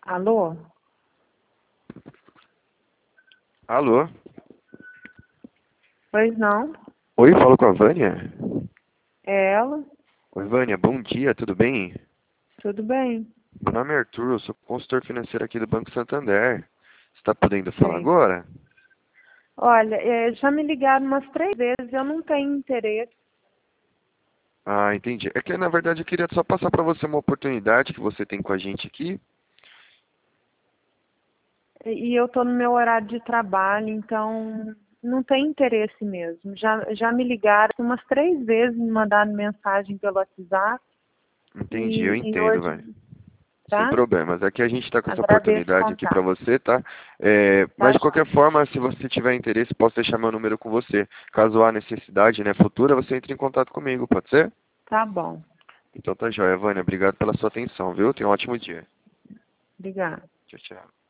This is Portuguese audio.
Alô? Alô? Pois não? Oi, falo com a Vânia? É ela? Oi, Vânia, bom dia, tudo bem? Tudo bem? Meu nome é Arthur, eu sou consultor financeiro aqui do Banco Santander. Você está podendo falar Sim. agora? Olha, já me ligaram umas 3 vezes, eu não tenho interesse. Ah, entendi. É que, na verdade, eu queria só passar para você uma oportunidade que você tem com a gente aqui. E eu estou no meu horário de trabalho, então não tem interesse mesmo. Já me ligaram umas 3 vezes, me mandaram mensagem pelo WhatsApp Entendi, eu e entendo, hoje, Vânia. Sem tá? problemas. Aqui a gente está com essa Agradeço o oportunidade aqui para contato. você, tá? Tá, Mas de qualquer joia? forma, se você tiver interesse, posso deixar meu número com você. Caso há necessidade, né, futura, você entre em contato comigo, pode ser? Tá bom. Então tá joia, Vânia. Obrigado pela sua atenção, viu? Tenha um ótimo dia. Obrigada. Tchau, tchau.